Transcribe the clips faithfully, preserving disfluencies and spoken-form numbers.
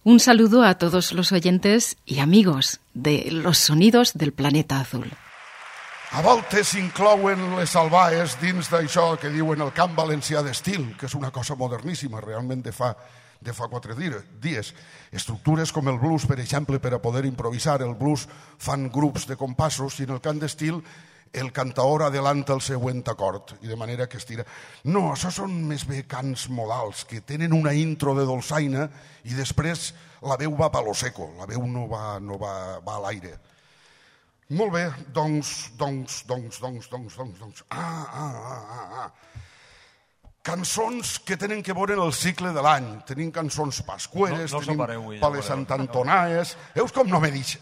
Un saludo a todos los oyentes y amigos de Los Sonidos del Planeta Azul. A voltes s'inclouen les salvaes dins d'això que diuen el camp valencià d'estil, que és una cosa moderníssima, realment de fa, de fa quatre dies. Estructures com el blues, per exemple, per a poder improvisar. El blues fan grups de compassos i en el cant d'estil el cantaor adelanta el següent acord, i de manera que estira. No, això són més bé cants modals, que tenen una intro de dolçaina i després la veu va palo seco, la veu no va, no va, va a l'aire. Molt bé, doncs, doncs, doncs, doncs, doncs, doncs, doncs. Ah, ah, ah, ah, ah. Cançons que tenen que veure en el cicle de l'any. Tenim cançons pascueres, no, no tenim pales santantonaes. Veus com no me deixa?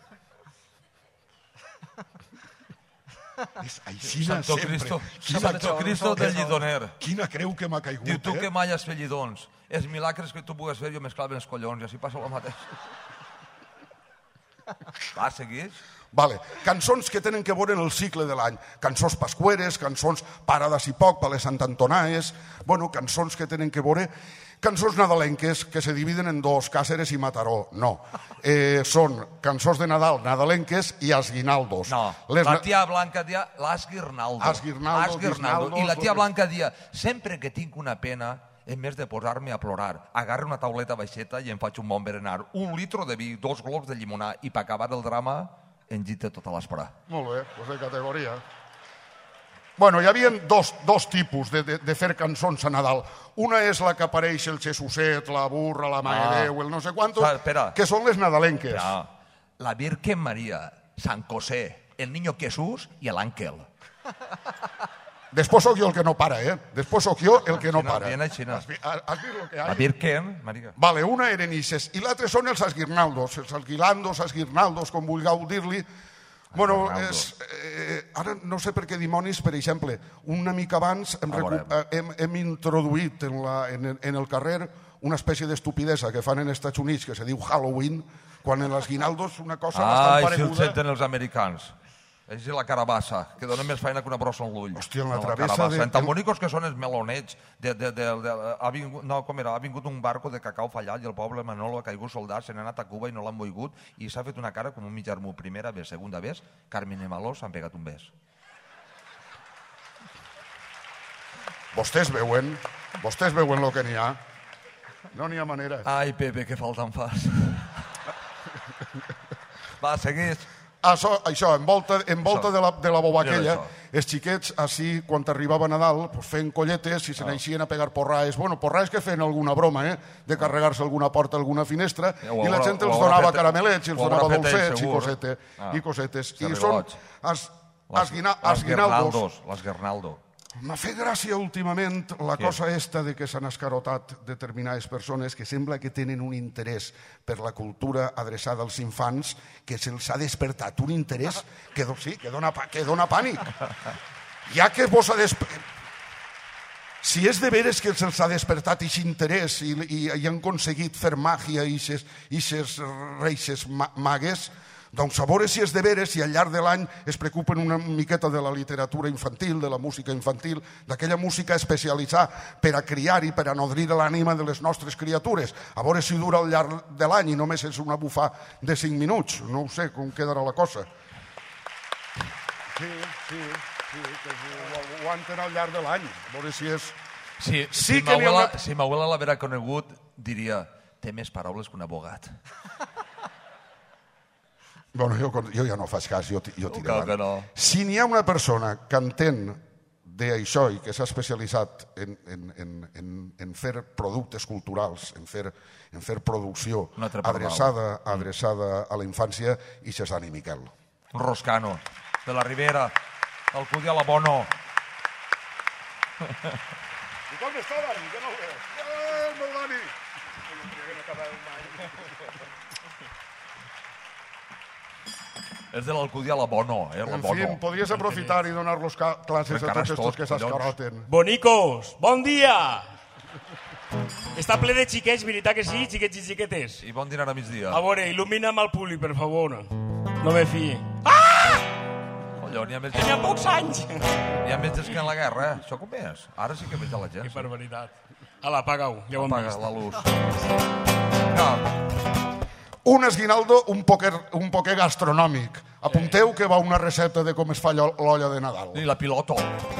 És aixina Santo sempre. Cristo, Quina, Santo Cristo del llidoner. Quina creu que m'ha caigut, Diu, tu eh? que mai has fet llidons. Els milagres que tu pugues fer jo m'esclaven els collons i així passa el mateix. Va, segueix. Vale. Cançons que tenen que veure en el cicle de l'any. Cançons pascueres, cançons parades i poc, pales santantonaes, bueno, cançons que tenen que veure... Cançons nadalenques que se dividen en dos, Càceres i Mataró. No. Eh, són cançons de Nadal nadalenques i asguinaldos. No, Les la na- tia Blanca dia las guirnaldo. As guirnaldos, guirnaldos, I la tia los- Blanca dia, sempre que tinc una pena, en més de posar-me a plorar, agarro una tauleta baixeta i em faig un bon berenar. Un litro de vi, dos globs de llimonar i per acabar el drama engita tota l'esperà. Molt bé, doncs de categoria. Bueno, hi havia dos, dos tipus de, de, de fer cançons a Nadal. Una és la que apareix el Jesuset, la burra, la Mare Ah. Déu, el no sé quantos, Espera, espera. que són les nadalenques. Ja. La Virgen María, San José, el Niño Jesús i l'Àngel. Després sóc jo el que no para, eh? Després sóc jo el que no Xina, para. bien, Xina. Has, vi- has vist el que hi La ha? Virgen María. Vale, una eren ixes, i l'altre són els asguirnaldos, els alquilandos, asguirnaldos, com vulgueu dir-li. Bueno, és, eh, ara no sé per què dimonis, per exemple, una mica abans hem, A veure. recu- eh, hem, hem introduït en, la, en, el, en el carrer una espècie d'estupidesa que fan en Estats Units, que se diu Halloween, quan en l'asguinaldo és una cosa Ai, bastant si el pareguda. senten els americans. És la carabassa, que dona més feina que una brossa en l'ull. Hòstia, en la No, travessa carabassa. de- En tan bonicos que són els melonets. De, de, de, de, ha vingut, no, com era? Ha vingut un barco de cacau fallat i el poble Manolo ha caigut soldat, se n'ha anat a Cuba i no l'han moigut i s'ha fet una cara com un mig armú. Primera vez, segunda vez, Carmen i Maló s'han pegat un bes. Vostès veuen, vostès veuen el que n'hi ha. No n'hi ha manera. Ai, Pepe, que falta em fas. Va, segueix. Això, això envolta, envolta Això. de la, de la boba Mira aquella, això. els xiquets, així, quan arribava Nadal, pues, feien colletes i se n'eixien a pegar porraes. Bueno, porraes que feien alguna broma, eh? De carregar-se alguna porta, alguna finestra, Ja, ho i la haurà- gent ho els haurà donava fet- caramelets, i els ho haurà donava fet ell, dolcets i, segur. cosete, Ah. i cosetes. Se I són rigoig. els, Les, els, guina, les els guinaldos. guirnaldos. Les guirnaldo. M'ha fet gràcia últimament la Què? cosa esta de que s'han escarotat determinades persones que sembla que tenen un interès per la cultura adreçada als infants, que se'ls ha despertat un interès que, do- sí, que, dona, pa- que dona pànic. Ja que vos ha despertat... Si és de veres que se'ls ha despertat aquest interès i, i, i han aconseguit fer màgia i aquestes reixes ma- magues, doncs a veure si és de veres i al llarg de l'any es preocupen una miqueta de la literatura infantil, de la música infantil, d'aquella música especialitzada per a criar i per a nodrir l'ànima de les nostres criatures. A veure si dura al llarg de l'any i només és una bufà de cinc minuts. No ho sé com quedarà la cosa. Sí, sí, sí, que ho aguanten al llarg de l'any. A veure si és... Si, Sí si que n'hi ha m'abuela una- si m'abuela l'haguera conegut, diria, té més paraules que un abogat. Bueno, jo, jo ja no faig cas, jo, ti- jo tiro Clar que avant. no. Si n'hi ha una persona que entén d'això i que s'ha especialitzat en, en, en, en, en fer productes culturals, en fer, en fer producció Un altre pardal. adreçada, adreçada a la infància, i és Dani Miquel. Un roscano, de la Ribera, el Cudi a la Bono. I com està, Dani? Que no ho veus? Eh, el meu Dani! És de l'Alcudí a la Bono, eh, la En Bono. fi, podries aprofitar i donar-los ca- classes a Encara tots és estos tot, que collons. s'escaroten. Bonicos, bon dia! Està ple de xiquets, veritat que sí, xiquets i xiquetes? I bon dinar a migdia. A veure, il·lumina'm el públic, per favor. No me fiï. Collons, n'hi ha més, Tenia pocs anys! n'hi ha més gens que en la guerra, eh? Això com és? Ara sí que veig a la gent. Que barbaritat. Ala, apaga-ho, ja ho hem Apaga vist. la luz. No. Un esguinaldo un poquer, un poquer gastronòmic. Apunteu que va una recepta de com es fa l'olla de Nadal. I la piloto.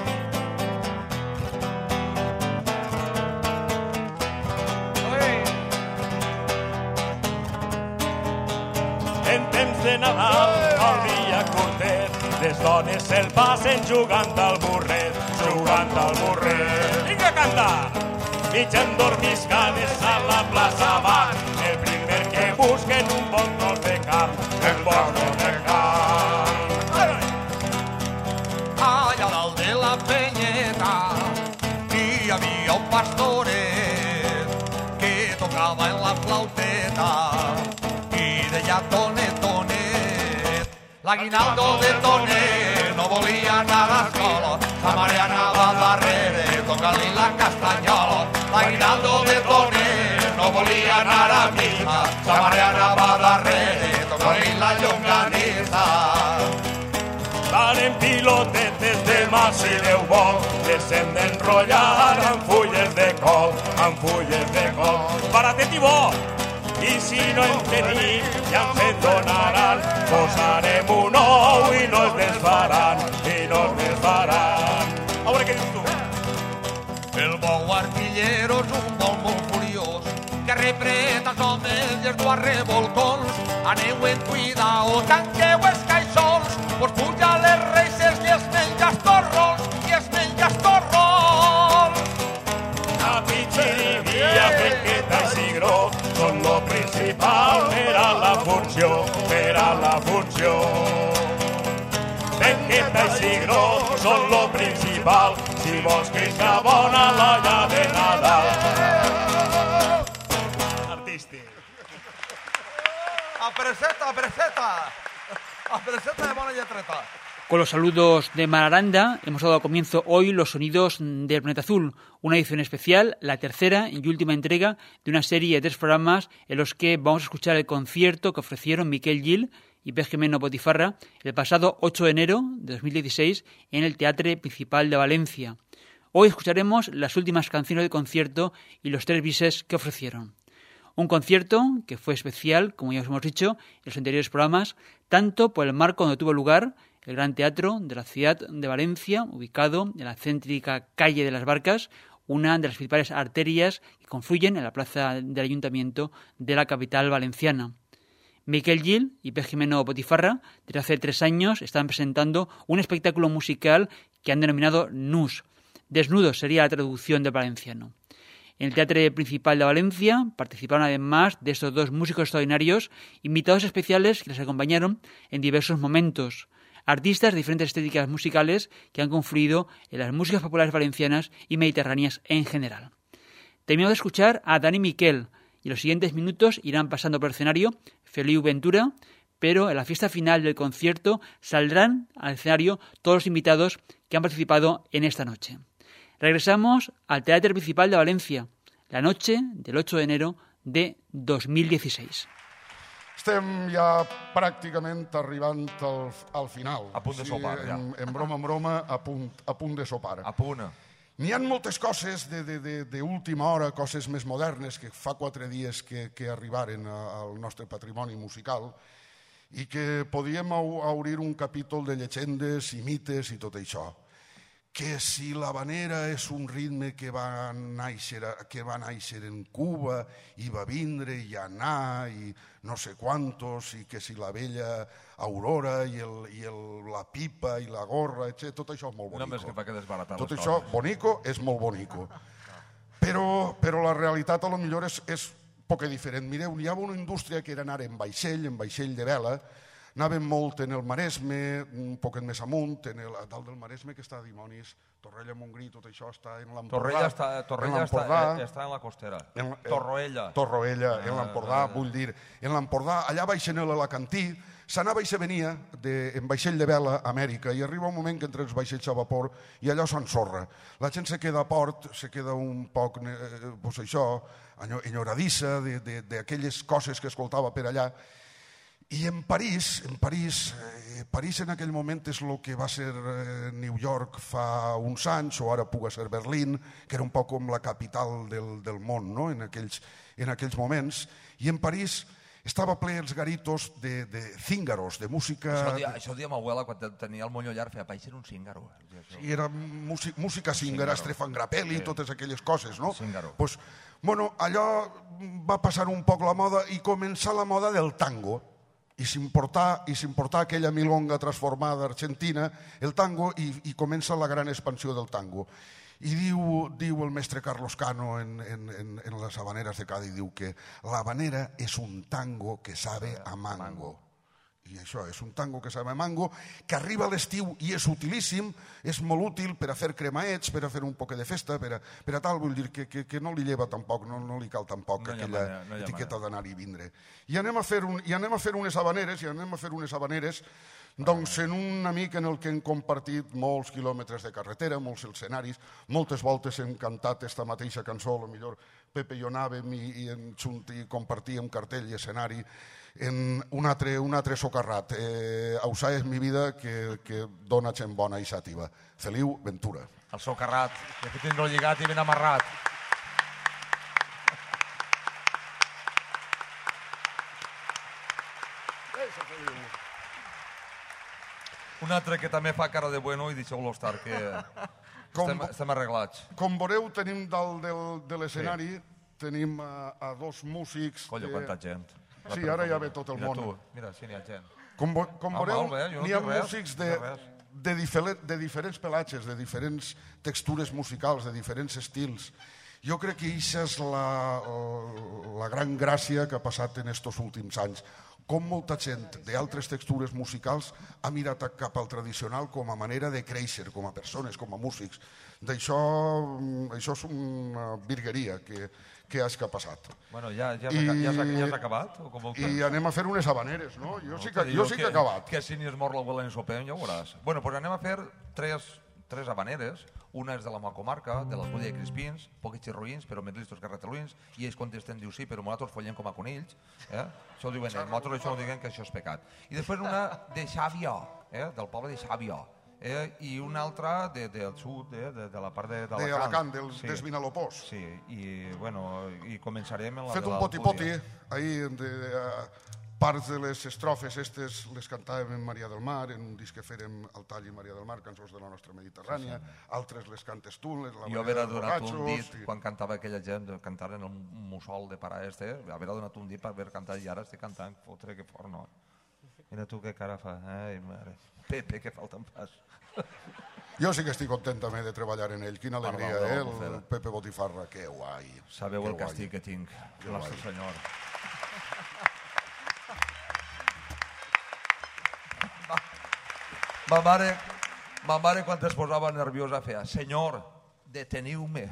En temps de Nadal, al dia curtet, les dones se'l passen jugant al burret, jugant al burret. Vinga a cantar! Mig endormiscades a la plaça van, el primer que busquen un bon tros de carn, un bon tros de carn. Allà dalt de la penyeta hi havia un pastoret que tocava en la flauteta i deia tonet, tonet. L'aguinaldo de Tonet no volia anar a l'escola, sa mare anava darrere tocant-li la castanyola. L'aguinaldo de Tonet no volia anar a missa, sa mare anava darrere tocant-li la llonganissa. Varen pilotetes de mas si Déu vol, les hem d'enrotllar amb fulles de col, amb fulles de col. Baratet i bo! I si no en tenim, ja ens en donaran, posarem un ou i no es desfaran, i no es desfaran. A veure què dius tu? El bou artillero és un bou molt furiós, que repreta els homes i els du a revolcons. Aneu en cuidao, tanqueu els caixons, pues puja les reixes i es menja torrons, i es menja torrons. A pitxirivia, pequeta i cigró, són lo principal per a la funció, per a la funció. Pequeta i cigró són lo principal, si vols que sia bona l'olla de Nadal. Artístic. Apreseta, apreseta. Apreseta de bona lletreta. Con los saludos de Mar Aranda hemos dado comienzo hoy los sonidos del Planeta Azul, una edición especial, la tercera y última entrega de una serie de tres programas en los que vamos a escuchar el concierto que ofrecieron Miquel Gil y Pere Jimeno Botifarra el pasado ocho de enero de dos mil dieciséis en el Teatre Principal de Valencia. Hoy escucharemos las últimas canciones del concierto y los tres bises que ofrecieron. Un concierto que fue especial, como ya os hemos dicho en los anteriores programas, tanto por el marco donde tuvo lugar, el Gran Teatro de la ciudad de Valencia, ubicado en la céntrica calle de las Barcas, una de las principales arterias que confluyen en la plaza del Ayuntamiento de la capital valenciana. Miquel Gil y Pere Jimeno Botifarra, desde hace tres años, están presentando un espectáculo musical que han denominado Nus. Desnudos sería la traducción del valenciano. En el Teatre Principal de Valencia participaron además de estos dos músicos extraordinarios, invitados especiales que les acompañaron en diversos momentos. Artistas de diferentes estéticas musicales que han confluido en las músicas populares valencianas y mediterráneas en general. Terminamos de escuchar a Dani Miquel y en los siguientes minutos irán pasando por el escenario Feliu Ventura, pero en la fiesta final del concierto saldrán al escenario todos los invitados que han participado en esta noche. Regresamos al Teatre Principal de Valencia, la noche del ocho de enero de dos mil dieciséis. Estem ja pràcticament arribant al, al final. A punt de sopar, sí, ja. En, en broma, en broma, a punt, a punt de sopar. A punt. N'hi ha moltes coses d'última hora, coses més modernes, que fa quatre dies que, que arribaren al nostre patrimoni musical i que podíem obrir un capítol de llegendes i mites i tot això. Que si l'havanera és un ritme que va néixer, que va néixer en Cuba i va vindre i anar i no sé quantos, i que si la vella Aurora i, el, i el, la pipa i la gorra, etcètera, tot això és molt bonico. Només que fa que desbaratar tot les això, coses. bonico, és molt bonico. Però, però la realitat a lo millor és, és poc diferent. Mireu, hi ha una indústria que era anar en vaixell, en vaixell de vela, anàvem molt en el Maresme, un poquet més amunt, en el, a dalt del Maresme, que està a dimonis, Torrella, Montgrí, tot això està en l'Empordà. Torrella està, Torrella està, està en la costera. En, Torroella. Torroella, en l'Empordà, ah, vull dir, en l'Empordà, allà baix en l'Alacantí, s'anava i se venia de, en vaixell de vela a Amèrica i arriba un moment que entre els vaixells a vapor i allò s'ensorra. La gent se queda a port, se queda un poc, eh, pues això, enyoradissa d'aquelles coses que escoltava per allà. I en París, en París, eh, París en aquell moment és el que va ser eh, New York fa uns anys, o ara puga ser Berlín, que era un poc com la capital del, del món, no? en, aquells, en aquells moments. I en París estava ple els garitos de, de cíngaros, de música... Això dia, això dia ma abuela, quan tenia el monyo llarg, feia, país era un cíngaro. Sí, era música, música cíngara, Stefan Grappelli, sí. Totes aquelles coses, no? Cíngaro. Pues, bueno, allò va passar un poc la moda i començar la moda del tango. I s'importà i s'importà aquella milonga transformada argentina, el tango, i, i comença la gran expansió del tango. I diu, diu el mestre Carlos Cano en, en, en, en les habaneres de Cádiz, diu que la habanera és un tango que sabe a mango. I això, és un tango que sabe a mango, que arriba a l'estiu i és utilíssim, és molt útil per a fer cremaets, per a fer un poc de festa, per a, per a tal, vull dir que, que, que no li lleva tampoc, no, no li cal tampoc no aquella manera, no etiqueta d'anar i vindre. I anem a fer, un, i anem a fer unes habaneres, i anem a fer unes habaneres doncs en un amic en el que hem compartit molts quilòmetres de carretera, molts escenaris, moltes voltes hem cantat esta mateixa cançó, potser Pepe i jo anàvem i, i, i compartíem cartell i escenari en un altre, un altre socarrat. Eh, Ausà és mi vida que, que dona gent bona i sàtiva. Feliu Ventura. El socarrat, que tindrà lligat i ben amarrat. Un altre que també fa cara de bueno i deixeu-lo estar, que com, estem, estem arreglats. Com veureu, tenim dalt del, de l'escenari, sí. Tenim a, a dos músics... Collo, que... quanta gent. Sí, ara ja ve tot el mira món. Tu. Mira, sí, n'hi ha gent. Com, com ah, veureu, no n'hi ha músics de, de, diferent, de diferents pelatges, de diferents textures musicals, de diferents estils. Jo crec que això és la, la gran gràcia que ha passat en estos últims anys. Com molta gent d'altres textures musicals ha mirat cap al tradicional com a manera de créixer, com a persones, com a músics. D'això això és una virgueria que, que és que ha passat. Bueno, ja, ja, I, ja, ja, ja has acabat? O com I anem a fer unes habaneres, no? Jo no, sí que, jo sí que he acabat. Que si ni es mor l'abuela ni sopem, ja ho veuràs. Bueno, doncs anem a fer tres... tres habaneres, una és de la meva comarca, de l'Alcúdia de Crispins, pocs xirruïns, però més listos que rataluïns, i ells contesten, diu sí, però nosaltres follem com a conills, eh? Això ho diuen ells, nosaltres això ho diuen que això és pecat. I després una de Xàbia, eh? Del poble de Xàbia, eh? I una altra de, del sud, eh? de, de la part de, d'Alacant. De Alacant, del, sí. Des Vinalopós. Sí, i, bueno, i començarem en la Fet de l'Alcúdia. Fet un poti-poti, ahir, de... Uh... Parts de les estrofes estes les cantàvem en Maria del Mar, en un disc que fèrem al tall i Maria del Mar, cançons de la nostra Mediterrània, sí, sí. Altres les cantes tu, les la jo haver donat un dit, i... quan cantava aquella gent, cantaren el mussol de parar este, haver donat un dit per haver cantat i ara estic cantant, fotre que fort, no? Mira tu que cara fa, ai mare, Pepe, que falta en pas. Jo sí que estic content també de treballar en ell, quina alegria, eh? El Pepe Botifarra, que guai. Sabeu el castig que tinc, el nostre senyor. Ma mare, ma mare quan es posava nerviosa feia senyor, deteniu-me.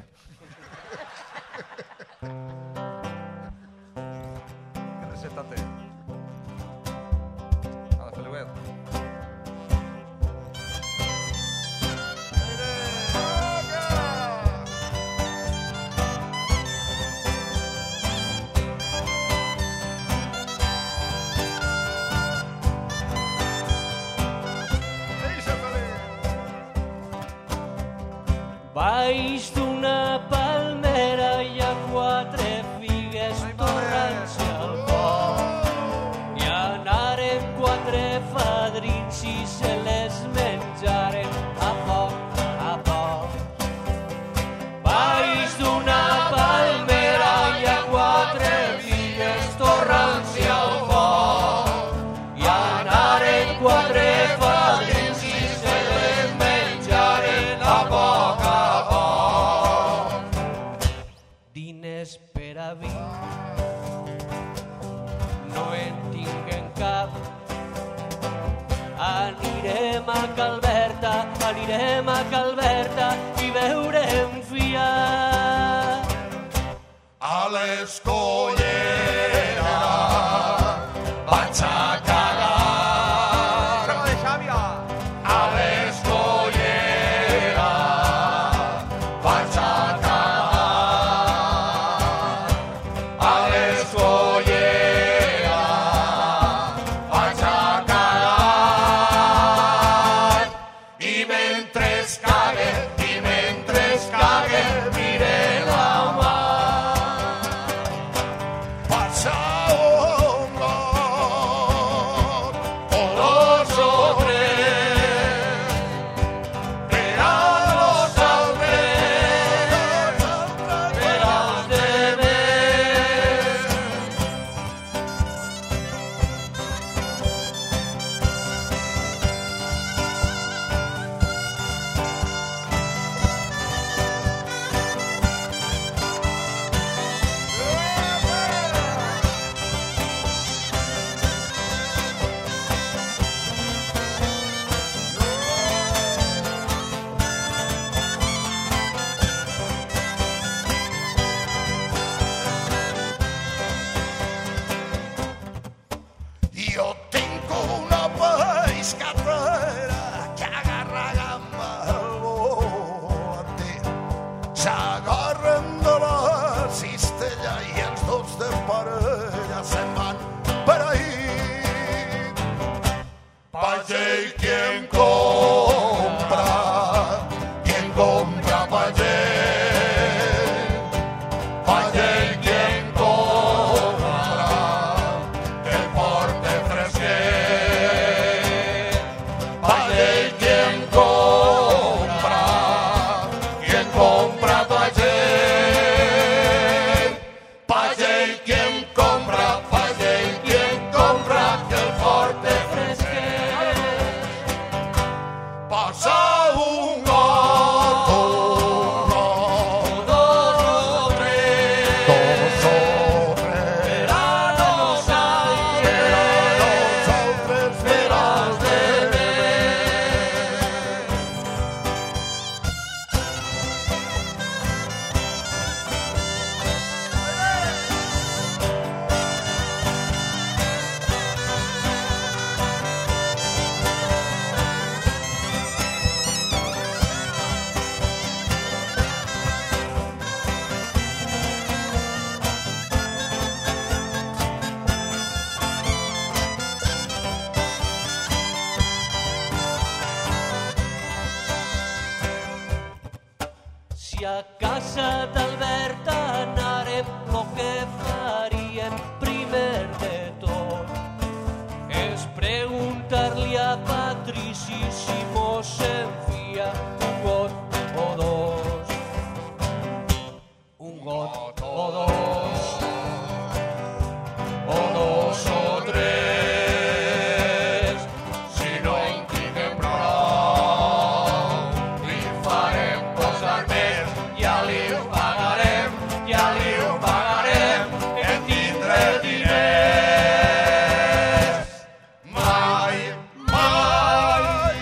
Que receta té? A la Feliuet. Baix d'una palmera hi ha quatre figues torrant-se al foc i anaren quatre fadrins i se les menjaren a poc a poc. Baix d'una palmera hi ha quatre figues torrant-se al foc i anaren quatre fadrins i se les menjaren a poc a poc. Diners per a vi no en tinguem cap. Anirem a Calberta, anirem a Calberta i veurem fiar. A l'escollera vaig a cagar. A l'escollera vaig a cagar. A l'escollera vaig a cagar. I mentre es cague, i mentre es cague, mire la mà. Passa un Jo tinc una pescatera que agarra gamba al volanter. S'agarren de la cistella i els dos de parella se'n van per ahir. Pagell, quien compra, quien compra pagell. Pagell, quien compra, que el porte fresquet. Pagell, quien compra, quien compra pagell. Pagell, quien compra, pagell, quien compra, que el porte fresquet. Passa un got, un got, dos o tres, dos o tres, per a nosaltres, per als demés. Si a casa d'Alberta anàrem, lo que faríem primer de tot és preguntar-li a Patrici si mos envia un got o dos. Un got o dos. O dos o tres. Si no en tinguem prou, li farem posar més. Ja li ho pagarem, ja li ho pagarem, en tindré diners. Mai, mai.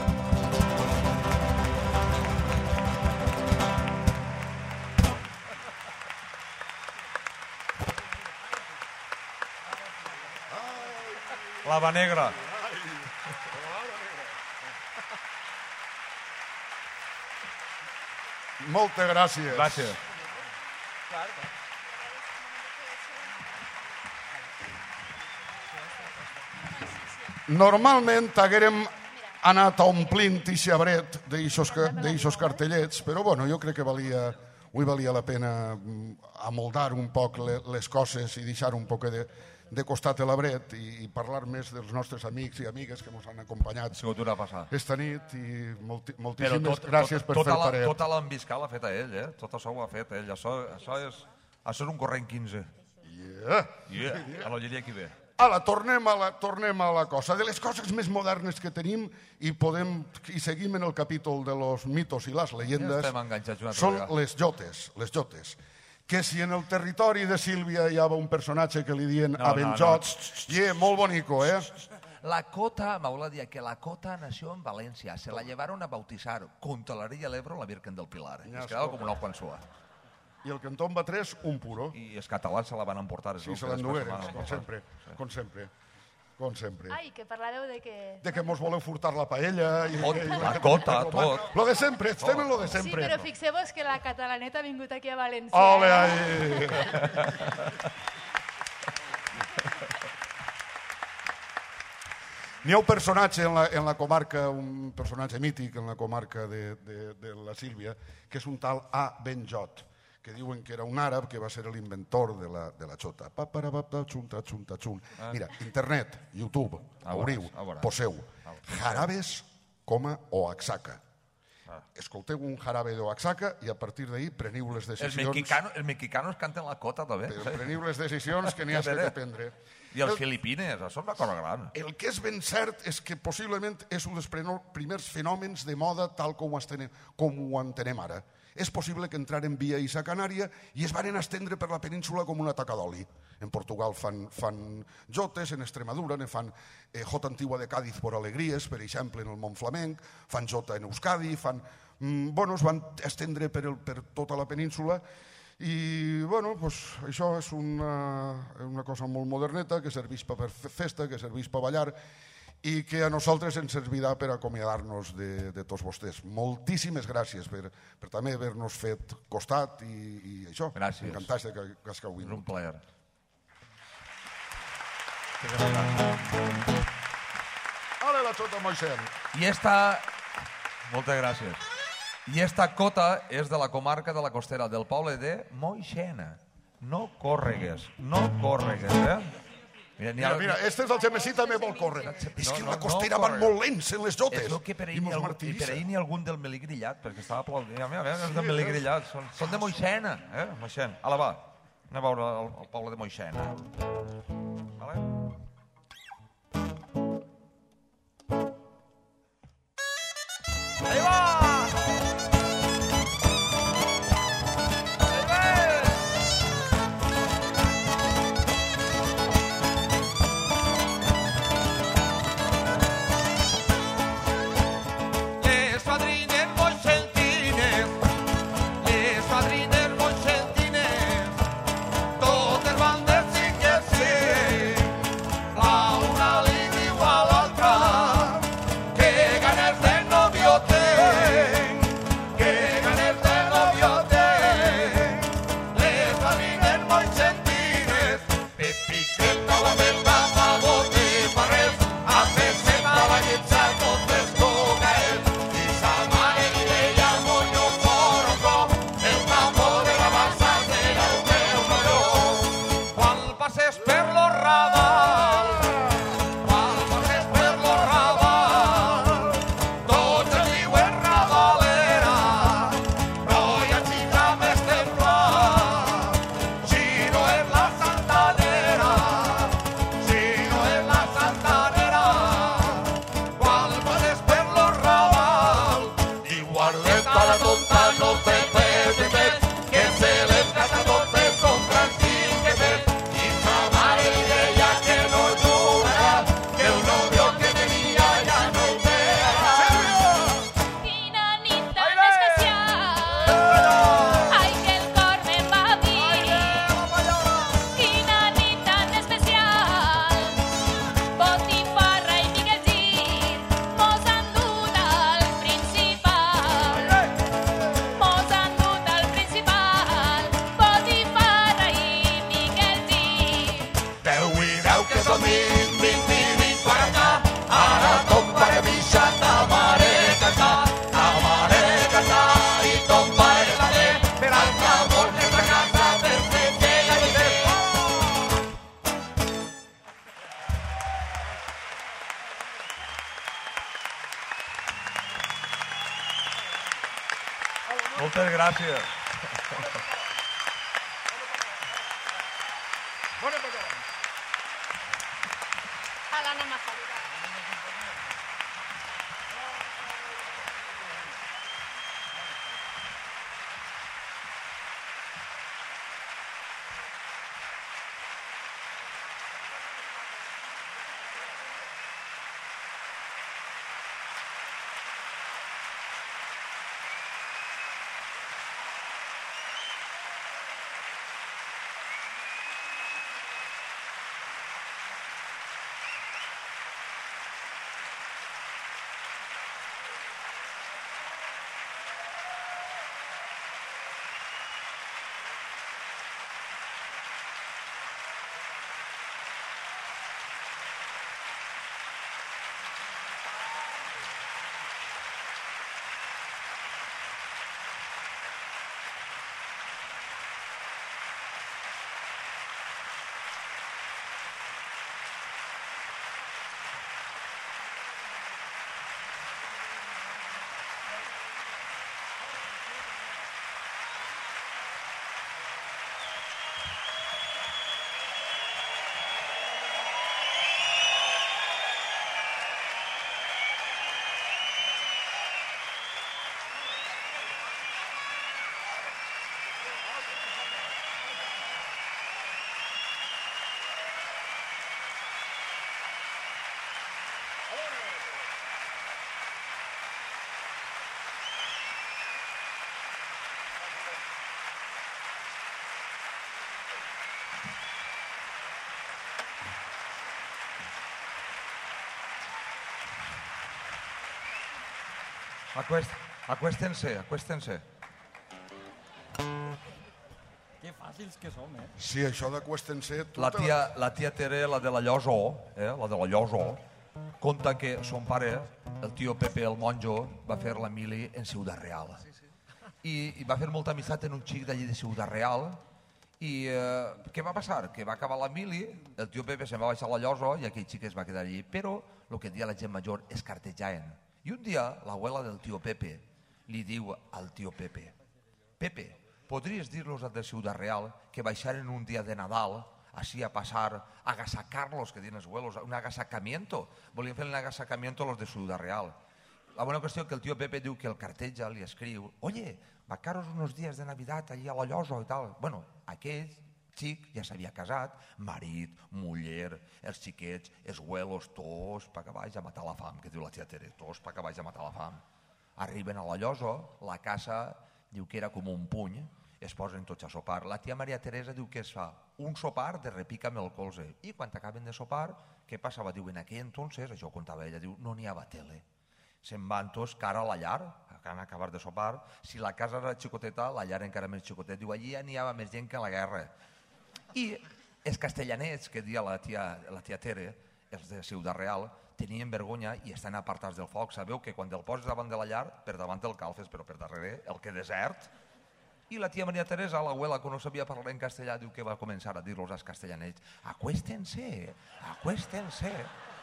Lava negra. Moltes gràcies. Gràcies. Normalment haguérem anat omplint i xabret d'eixos cartellets, però bueno, jo crec que valia, avui valia la pena amoldar un poc les coses i deixar un poc de, de costat l'abret i, i parlar més dels nostres amics i amigues que ens han acompanyat Ha sigut una passada. esta nit i molti, Però moltíssimes tot, gràcies tot, per tota fer la, paret. tota l'embiscal l'ha fet a ell, eh? Tot això ho ha fet ell. Això, això, és, això és un corrent quinze. Yeah. Yeah. A l'olleria qui ve. Ala, tornem a, la, tornem a la cosa. De les coses més modernes que tenim i podem i seguim en el capítol de los mitos i les llegendes Ja estem enganxats una altra són vegada. les jotes, les jotes. Que si en el territori de Sílvia hi havia un personatge que li diuen No, Abenjot, no, yeah, molt bonico, eh? La Cota, m'aula dir que la Cota nació en Valencia, se la llevaron a bautizar contra la orilla del Ebro la Virgen del Pilar. Ja Es quedava escolta. com una Juansoa. I el cantó en va tres, un puro. I els catalans se la van emportar. Sí, se l'endugueren, com sempre, com sempre. Com sempre. Ai, que parlareu de que... De que mos voleu furtar la paella... I, Tot, i- la cota, tot. Lo de sempre, estem en lo de Sí, sempre. però fixeu-vos que la catalaneta ha vingut aquí a València. Ole, eh? ahí. N'hi ha un personatge en la, en la comarca, un personatge mític en la comarca de, de, de la Sílvia, que és un tal A. Benjot, que diuen que era un àrab que va ser l'inventor de la, de la xota. Pa, para, pa, pa, xunta, xunta, xun. Mira, internet, YouTube, A obriu, veure, a veure. poseu, jarabes, coma, Oaxaca. Escolteu un jarabe d'Oaxaca i a partir d'ahir preniu les Els decisions... mexicanos, els mexicanos canten la Cota, també. Preniu les decisions que n'hi has que prendre. I els filipines, això és una cosa gran. El que és ben cert és que possiblement és un dels preno- primers fenòmens de moda tal com ho, estenem, com ho entenem ara. És possible que entraren via Issa Canària i es van estendre per la península com una taca d'oli. En Portugal fan, fan jotes, en Extremadura ne fan eh, jota antigua de Cádiz por alegries, per exemple, en el món flamenc, fan jota en Euskadi, fan... Mm, bueno, es van estendre per, el, per tota la península I, bueno, pues, això és una, una cosa molt moderneta que serveix per fer festa, que serveix per ballar i que a nosaltres ens servirà per acomiadar-nos de, de tots vostès. Moltíssimes gràcies per, per també haver-nos fet costat i, i això. Gràcies. Encantats que, que has vingut. És un plaer. Ale la xota Moixent. I esta... Moltes gràcies. I esta cota és de la comarca de la Costera, del poble de Moixena. No córregues, no córregues, eh? Mira, mira, mira, este és el Gemesí, també vol córrer. És No, que no, la Costera no van corre. molt lents en les jotes. És el que per I ahir mos n'hi ha, i martirissa. per ahir n'hi ha algun del Melí Grillat, perquè estava aplaudint. Mira, mira, mira, els del Melí Grillat, són, són de Moixena, eh? Moixena. Ala, va, anem a veure el, el poble de Moixena. Vale? Ahí va! Les fadrines moixentines, les fadrines moixentines, totes van del sí que sí. La una li diu a l'altra que ganes de novio tenc, que ganes de novio tenc. Les fadrines moixentines, Pepiqueta la menta fa bote fa res, a peseta la lletja totes cocaes, i sa mare li deia moño forocó, el tambor de la bassa era el meu colló. Quan passes per lo Raval, quan passes per lo Raval, tots es diuen Ravalera, però hi ha xica més templada, si no és la Santanera, si no és la Santanera. Quan passes per lo Raval, i guardeta la tonta no te pes, que se les casa totes compran xiquetes, i sa mare li deia que no jugarà, que el novio que tenia ja no el té ara. Quina nit tan especial, ai que el cor me'n va dir. Quina nit tan especial, Botifarra i Miguel Gir mos han dut al principal. Mos han dut al principal, Botifarra i Miguel Gir. Deu i deu que som vint, vint i vint quaranta, ara ton pare pixa, ta mare canta, ta mare canta, i ton pare també, per al clamor de la casa, per ser que galliner. Moltes gràcies. A l'Anna Mazza. Acuest, acuéstense, acuéstense. Que fàcils que som, eh? Sí, això d'acuéstense... La tia, la tia Tere, la de la Llosó, eh, la de la Llosó, conta que son pare, el tio Pepe el monjo, va fer la mili en Ciutat Real. I, i va fer molta amistat en un xic d'allí de Ciutat Real. I eh, què va passar? Que va acabar la mili, el tio Pepe se'n va baixar a la Llosa i aquell xic es va quedar allí. Però el que dia la gent major es cartejaven. I un dia l'abuela del tio Pepe li diu al tio Pepe: Pepe, podries dir-los de Ciutat Real que baixaren un dia de Nadal així a passar, a agasacar-los, que diuen els abuelos, un agasacamiento. Volien fer un agasacamiento a los de Ciutat Real. La bona qüestió que el tio Pepe diu que el carteja, li escriu: oye, vacaros unos días de Navidad allí a la Llosa i tal. Bueno, aquell xic ja s'havia casat, marit, muller, els xiquets, els abuelos, tots pa que vaig a matar la fam, que diu la tia Tere, tots pa que vaig a matar la fam. Arriben a la Llosa, la casa diu que era com un puny, es posen tots a sopar. La tia Maria Teresa diu que es fa un sopar de repica amb el colze. I quan acaben de sopar, què passava? Diu, en aquell entonces, això ho contava ella, diu, no n'hi havia tele. Se'n van tots cara a la llar, han acabat de sopar. Si la casa era xicoteta, la llar encara més xicotet. Diu, allí ja n'hi havia més gent que a la guerra. I els castellanets, que dia la tia, la tia Tere, els de Ciutat Real, tenien vergonya i estan apartats del foc. Sabeu que quan el poses davant de la llar, per davant el calfes, però per darrere el que desert. I la tia Maria Teresa, l'abuela, que no sabia parlar en castellà, diu que va començar a dir-los als castellanets: acuéstense, acuéstense.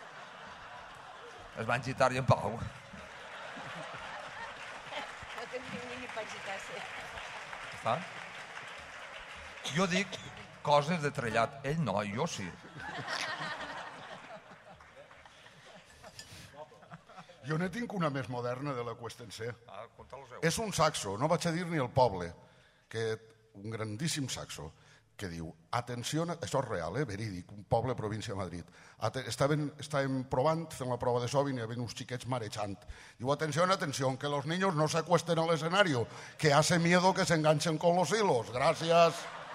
Es van gitar i en pau. No teniu ni per gitar-se. Està? Jo dic coses de trellat. Ell no, jo sí. Jo ne tinc una més moderna de la Cuestense. Ah, conta-los-heu. És un saxo, no vaig a dir ni el poble, que un grandíssim saxo, que diu, atenció, això és real, eh, verídic, un poble, província de Madrid. Estaven, estaven provant, fent la prova de so, i hi havia uns xiquets marejant. Diu, atención, atención, que los niños no se acuesten al escenario, que hace miedo que se enganchen con los hilos. Gracias.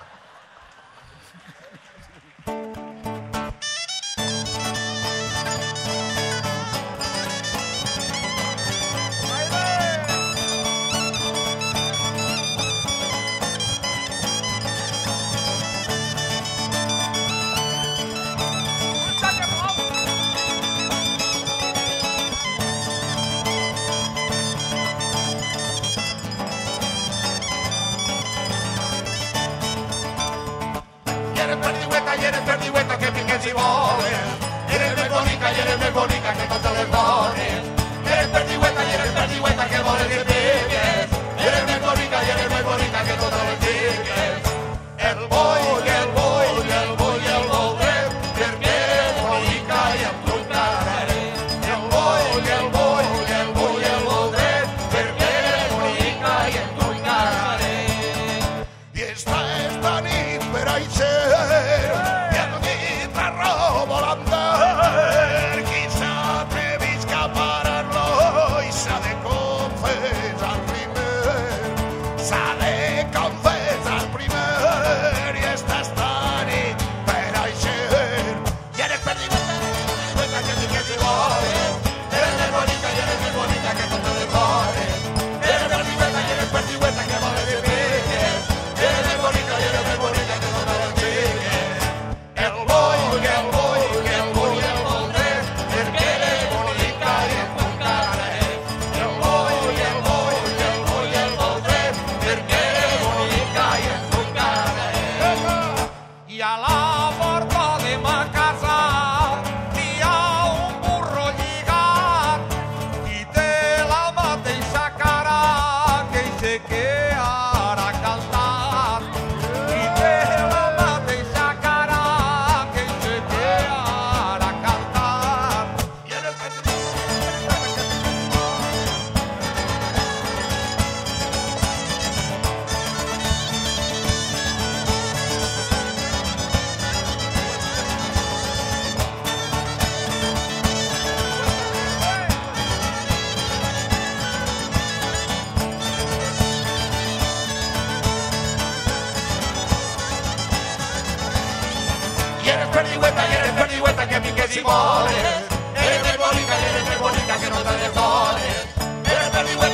Si voles, eres més bonica i eres més bonica que totes les dones. Eres perdigüeta i eres perdigüeta que voles que pegues. Eres més bonica i eres més bonica que totes les xiques. El vull, el vull, el vull, el voldrem, perquè és bonica i em trucaré. El vull, el vull, el vull, el voldrem, perquè és bonica i em trucaré. I esta, esta nit per aixer, qui s'atrevís a parar-lo i s'ha de confessar primer, s'ha de confessar primer i estàs tan nit per aixer. I eres perdigüeta, perdigüeta que sí que si voles, eres més bonica i eres més bonica que totes les dones. Eres perdigüeta i eres perdigüeta que voles que pegues, eres més bonica i eres més bonica que totes les xiques. El vull, el vull, el vull, el voldrem, perquè eres bonica i em trucaré. El vull, el vull, el vull, el voldrem, perquè eres bonica i em trucaré. I a la porta de ma casa hi ha un burro lligat i té la mateixa cara que sé que ara ha cantat. I té la mateixa cara que sé que ara ha cantat. I eres I eres perdigüeta i eres perdigüeta que a mi que si voles. Eres més bonica i eres més bonica que no te les dones. Eres perdigüeta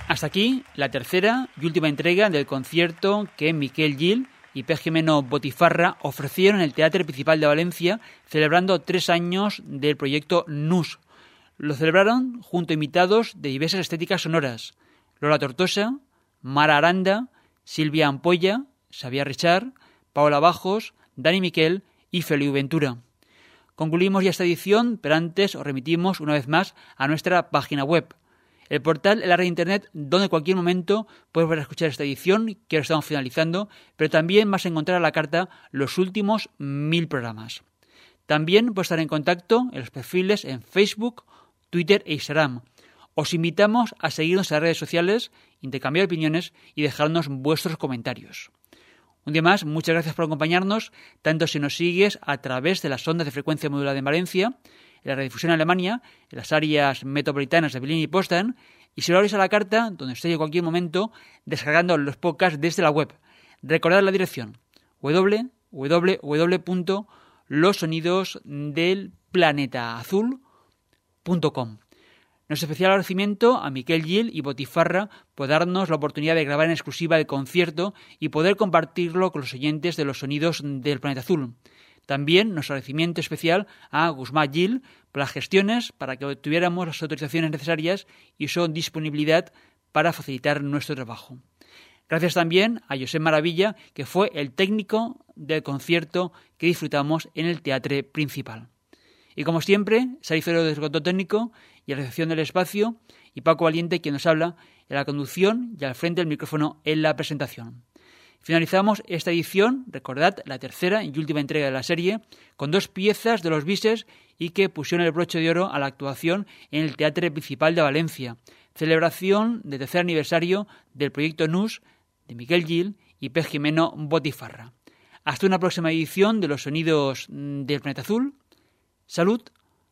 Hasta aquí la tercera y última entrega del concierto que Miquel Gil y Pere Gimeno Botifarra ofrecieron en el Teatre Principal de Valencia, celebrando tres años del proyecto Nus. Lo celebraron junto a invitados de diversas estéticas sonoras: Lola Tortosa, Mara Aranda, Silvia Ampolla, Xavier Richard, Paola Bajos, Dani Miquel y Feliu Ventura. Concluimos ya esta edición, pero antes os remitimos una vez más a nuestra página web, el portal en la red de internet donde en cualquier momento puedes volver a escuchar esta edición, que ahora estamos finalizando, pero también vas a encontrar a la carta los últimos mil programas. También puedes estar en contacto en los perfiles en Facebook, Twitter e Instagram. Os invitamos a seguirnos en las redes sociales, intercambiar opiniones y dejarnos vuestros comentarios. Un día más, muchas gracias por acompañarnos, tanto si nos sigues a través de las ondas de frecuencia modulada en Valencia, en la redifusión en Alemania, en las áreas metropolitanas de Berlín y Potsdam, y si lo abres a la carta, donde estéis en cualquier momento, descargando los podcasts desde la web. Recordad la dirección: doble u doble u doble u punto los sonidos del planeta azul punto com. Nuestro especial agradecimiento a Miquel Gil y Botifarra por darnos la oportunidad de grabar en exclusiva el concierto y poder compartirlo con los oyentes de los sonidos del planeta azul. También nuestro agradecimiento especial a Guzmán Gil por las gestiones para que obtuviéramos las autorizaciones necesarias y su disponibilidad para facilitar nuestro trabajo. Gracias también a Josep Maravilla, que fue el técnico del concierto que disfrutamos en el Teatre Principal. Y como siempre, Sari Ferro del control técnico y la recepción del espacio, y Paco Valiente, quien nos habla en la conducción y al frente del micrófono en la presentación. Finalizamos esta edición, recordad, la tercera y última entrega de la serie, con dos piezas de los Bises y que pusieron el broche de oro a la actuación en el Teatre Principal de Valencia, celebración del tercer aniversario del proyecto Nus de Miquel Gil y Pere Gimeno Botifarra. Hasta una próxima edición de Los Sonidos del Planeta Azul. Salud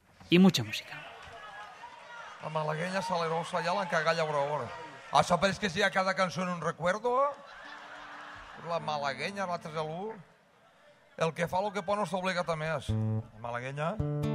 i mucha música. La malagueña salerosa ja l'han cagat llaura hora. Això pareix que si hi ha cada cançó en un recuerdo. La malagueña, l'altre és l'u. El que fa el que pon no s'obliga també. La malagueña.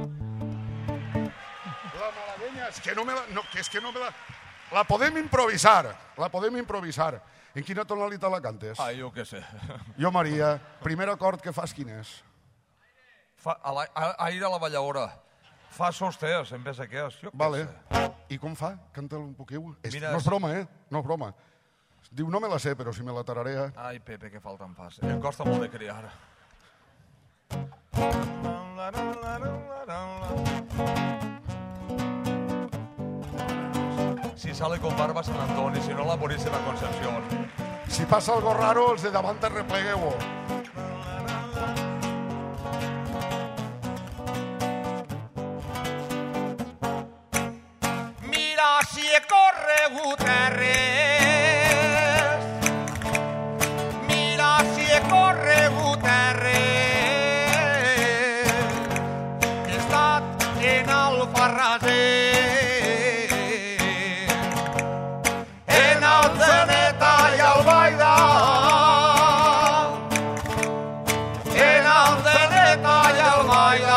La malagueña, és que no me la... No, que és que no me la... La podem improvisar, la podem improvisar. En quina tonalitat la cantes? Ah, jo què sé. Jo, Maria, primer acord que fas quin és? Fa, a la, a, aire a la ballaora. Fa sostès, en vez de què és. Vale. I com fa? Canta-lo un poquiu. És, Mira, no és broma, eh? No és broma. Diu, no me la sé, però si me la tararea... Ai, Pepe, que falta em fas. Em costa molt de criar. Si sale con barba San Antoni, si no la morís en la Concepción. Si passa algo raro, els de davant te replegueu. Mira si he corregut res, mira si he corregut res, he estat en Alfarrasser, en Alzeneta i Albaida, en Alzeneta i Albaida.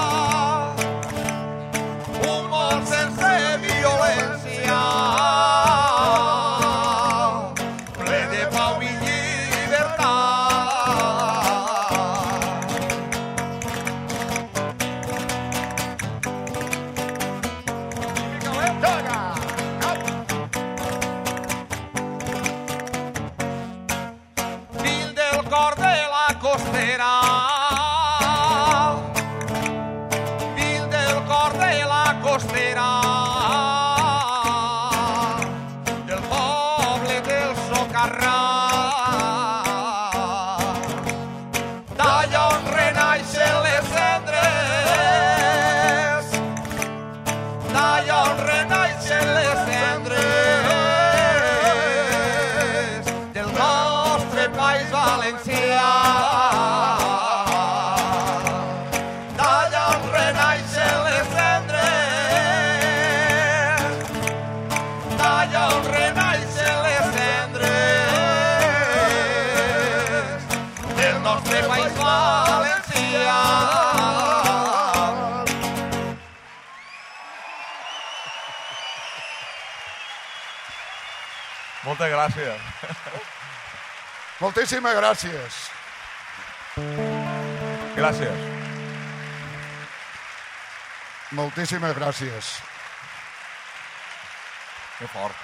Un món sense violència. costera del poble del Socarràs, d'allà on renaixen les cendres, d'allà on renaixen les cendres del nostre país valencià. D'allà on renaixen les cendres, d'allà on renaixen les cendres del nostre país valencià. Moltes gràcies. Moltíssimes gràcies. Gràcies. Moltíssimes gràcies. Que fort.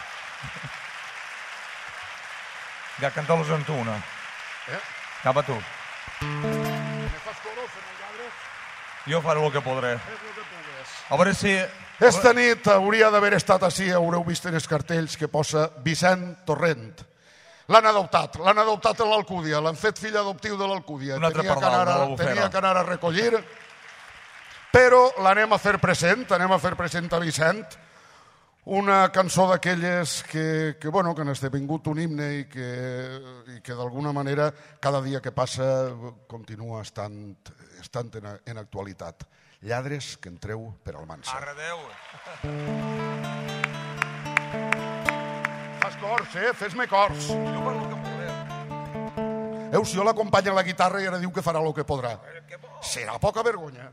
Ja, canta-los en tu una. Eh? Cap a tu. Me fas coros en el lladre? Jo faré el que podré. És el que pugues. A veure si... Esta nit hauria d'haver estat així, haureu vist en els cartells que posa Vicent Torrent. L'han adoptat, l'han adoptat en l'Alcúdia, l'han fet fill adoptiu de l'Alcúdia. Un altre Tenia que pardal, anar a- de la Bufera. Tenia que anar a recollir, però l'anem a fer present, anem a fer present a Vicent, una cançó d'aquelles que, que, bueno, que han esdevingut un himne i que, i que d'alguna manera cada dia que passa continua estant, estant en, en actualitat. Lladres que entreu per Almansa. Arredeu. Fas cors, eh? Fes-me cors. Jo faré el que podré. Eus, jo l'acompanya a la guitarra i ara diu que farà el que podrà. Serà poca vergonya.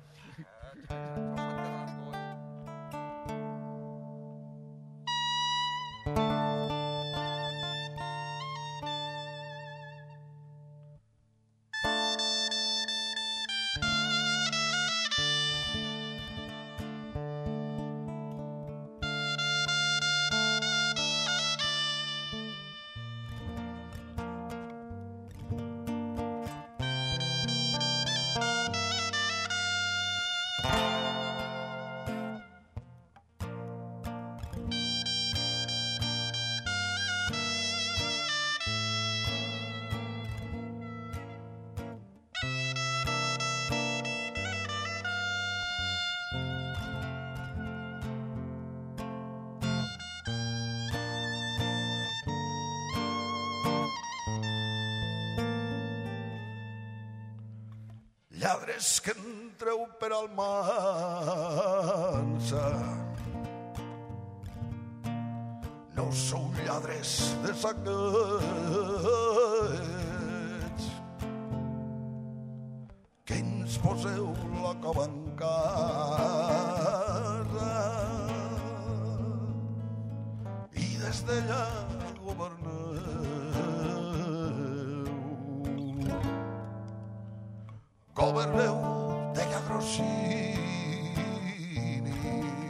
Lladres que entreu per Almansa, no sou lladres de saquets, que ens poseu la cova en casa i des d'allà governeu. Governeu de lladrocini,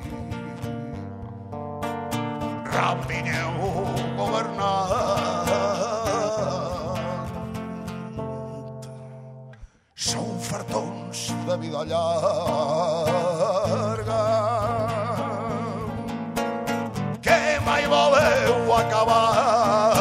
rapineu governant. Sou fartons de vida llarga que mai voleu acabar.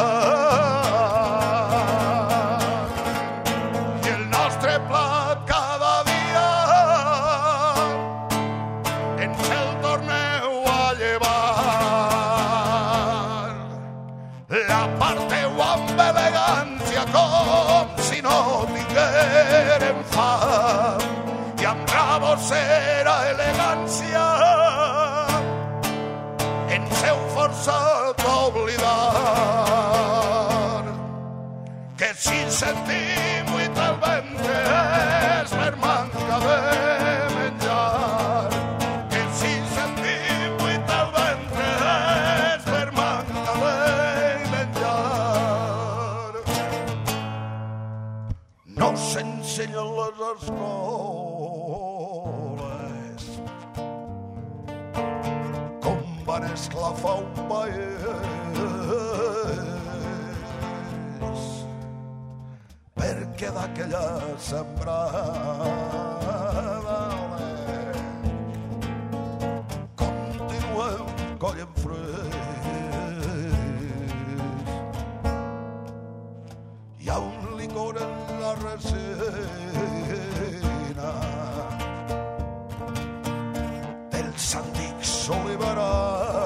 Com si no tinguérem fam i amb rabosera elegància ens heu forçat a oblidar que si sentim buit el ventre és per manca de menjar, que si sentim buit el ventre és per manca de no s'ensenyen les escoles com van esclafar un país perquè d'aquella sembrada com collen fresc. Hi ha un licor en la resena dels antics solebarats